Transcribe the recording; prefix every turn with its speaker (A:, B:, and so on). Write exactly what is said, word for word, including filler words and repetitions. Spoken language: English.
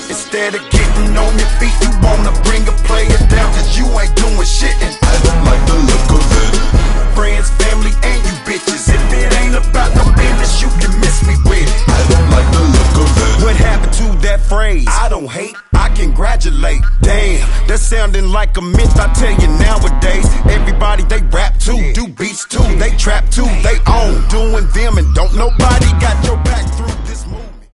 A: Instead of getting on your feet, you wanna bring a player down, cause you ain't doing shit. And I don't like the look of it. Friends, family, and you bitches. If it ain't about no business, you can miss me with it. I don't like the look of it. What happened to that phrase? I don't hate, I congratulate. Damn, that's sounding like a myth, I tell you nowadays.